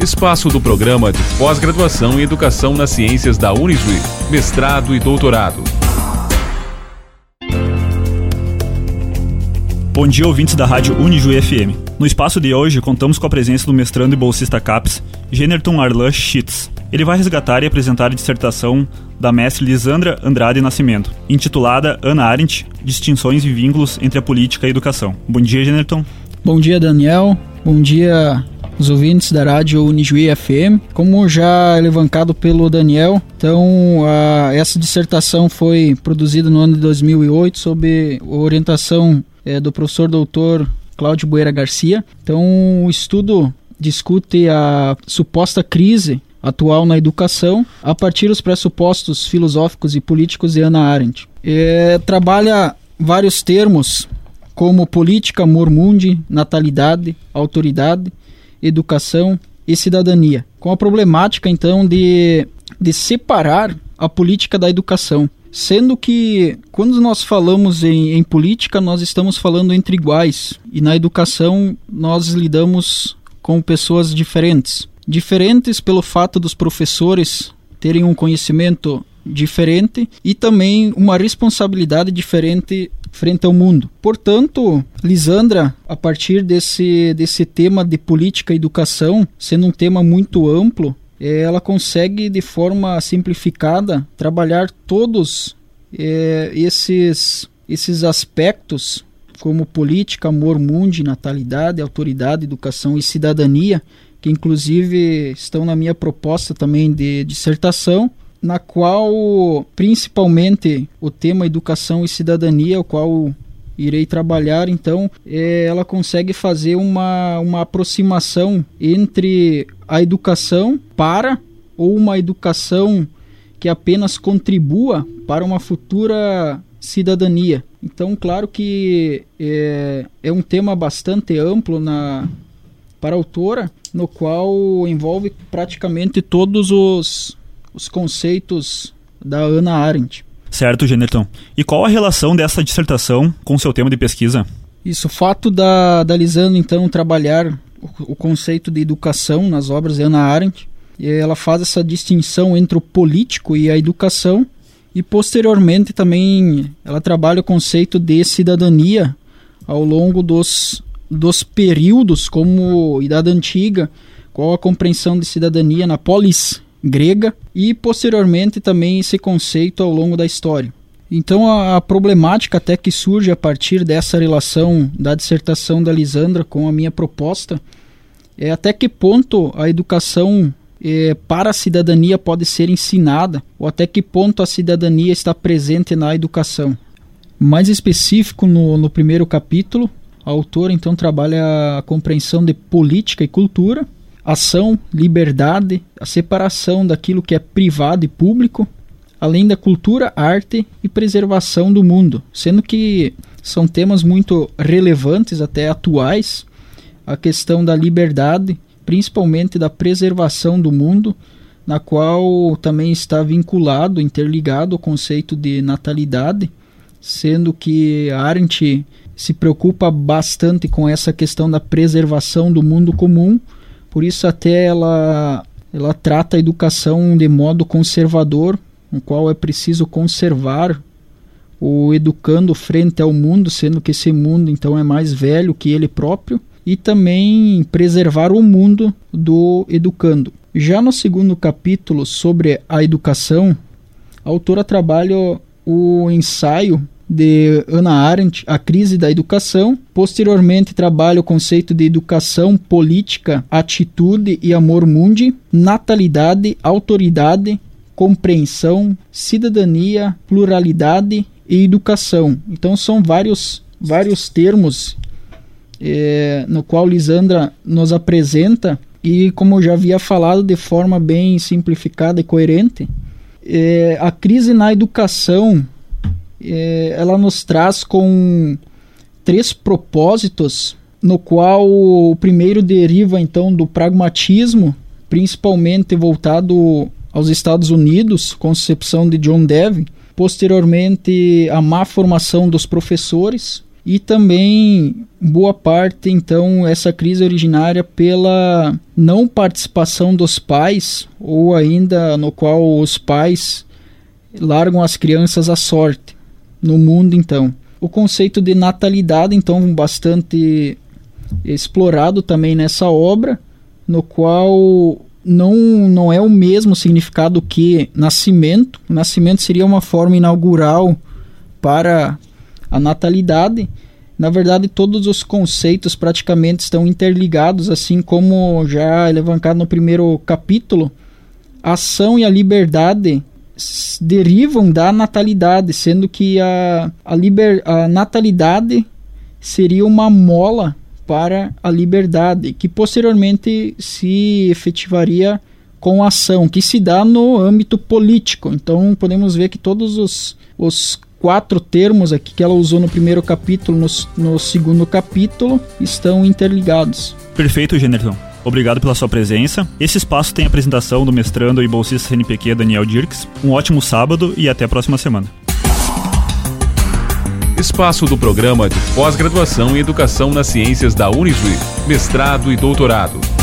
espaço do programa de pós-graduação em Educação nas Ciências da Unijuí, mestrado e doutorado. Bom dia, ouvintes da Rádio Unijuí FM. No espaço de hoje, contamos com a presença do mestrando e bolsista CAPES, Jenerton Arlan Schitz. Ele vai resgatar e apresentar a dissertação da mestre Lisandra Andrade Nascimento, intitulada Hannah Arendt, Distinções e Vínculos entre a Política e a Educação. Bom dia, Jenerton. Bom dia, Daniel. Bom dia, os ouvintes da Rádio Unijuí FM. Como já elevancado pelo Daniel, então essa dissertação foi produzida no ano de 2008 sob orientação do professor doutor Cláudio Bueira Garcia. Então, o estudo discute a suposta crise atual na educação a partir dos pressupostos filosóficos e políticos de Hannah Arendt. Trabalha vários termos como política, amor mundi, natalidade, autoridade, educação e cidadania, com a problemática então de separar a política da educação, sendo que quando nós falamos em política, nós estamos falando entre iguais, e na educação nós lidamos com pessoas diferentes pelo fato dos professores terem um conhecimento diferente e também uma responsabilidade diferente frente ao mundo. Portanto, Lisandra, a partir desse tema de política e educação, sendo um tema muito amplo, ela consegue de forma simplificada trabalhar todos esses aspectos como política, amor mundi, natalidade, autoridade, educação e cidadania, que inclusive estão na minha proposta também de dissertação, na qual principalmente o tema educação e cidadania, o qual irei trabalhar, então, ela consegue fazer uma aproximação entre a educação ou uma educação que apenas contribua para uma futura cidadania. Então, claro que é um tema bastante amplo para a autora, no qual envolve praticamente todos os conceitos da Hannah Arendt. Certo, Jenerton. E qual a relação dessa dissertação com seu tema de pesquisa? Isso, o fato da Lisandra, então, trabalhar o conceito de educação nas obras de Hannah Arendt, ela faz essa distinção entre o político e a educação, e posteriormente também ela trabalha o conceito de cidadania ao longo dos períodos, como Idade Antiga, qual a compreensão de cidadania na polis grega, e posteriormente também esse conceito ao longo da história. Então a problemática até que surge a partir dessa relação da dissertação da Lisandra com a minha proposta é até que ponto a educação para a cidadania pode ser ensinada, ou até que ponto a cidadania está presente na educação. Mais específico, no primeiro capítulo, a autora então trabalha a compreensão de política e cultura, ação, liberdade, a separação daquilo que é privado e público, além da cultura, arte e preservação do mundo, sendo que são temas muito relevantes, até atuais, a questão da liberdade, principalmente da preservação do mundo, na qual também está vinculado, interligado ao conceito de natalidade, sendo que a Arendt se preocupa bastante com essa questão da preservação do mundo comum, por isso até ela trata a educação de modo conservador, no qual é preciso conservar o educando frente ao mundo, sendo que esse mundo então é mais velho que ele próprio, e também preservar o mundo do educando. Já no segundo capítulo sobre a educação, a autora trabalha o ensaio de Hannah Arendt, A Crise da Educação. Posteriormente trabalha o conceito de educação, política, atitude e amor mundi, natalidade, autoridade, compreensão, cidadania, pluralidade e educação. Então são vários termos no qual Lisandra nos apresenta, e como eu já havia falado de forma bem simplificada e coerente, a crise na educação ela nos traz com 3 propósitos, no qual o primeiro deriva então do pragmatismo, principalmente voltado aos Estados Unidos, concepção de John Dewey, posteriormente a má formação dos professores, e também boa parte, então, essa crise é originária pela não participação dos pais, ou ainda no qual os pais largam as crianças à sorte no mundo. Então, o conceito de natalidade, então, bastante explorado também nessa obra, no qual não é o mesmo significado que nascimento. O nascimento seria uma forma inaugural para a natalidade. Na verdade, todos os conceitos praticamente estão interligados, assim como já é levantado no primeiro capítulo. A ação e a liberdade derivam da natalidade, sendo que a natalidade seria uma mola para a liberdade, que posteriormente se efetivaria com a ação, que se dá no âmbito político. Então podemos ver que todos os 4 termos aqui que ela usou no primeiro capítulo, no segundo capítulo, estão interligados. Perfeito, Generton. Obrigado pela sua presença. Esse espaço tem a apresentação do mestrando e bolsista CNPq Daniel Dirks. Um ótimo sábado e até a próxima semana. Espaço do programa de pós-graduação em Educação nas Ciências da Unisui, mestrado e doutorado.